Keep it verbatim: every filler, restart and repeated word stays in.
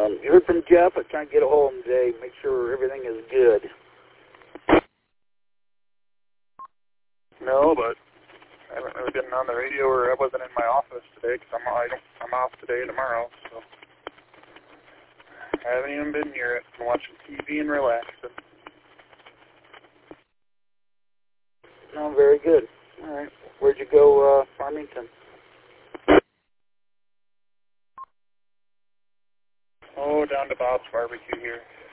Um, you heard from Jeff? I'm trying to get a hold of him today, make sure everything is good. No, but I haven't really been on the radio, or I wasn't in my office today because I'm, I don't, I'm off today and tomorrow, so I haven't even been near it. I'm watching T V and relaxing. No, very good. All right. Where'd you go, uh, Farmington? Oh, down to Bob's Barbecue here.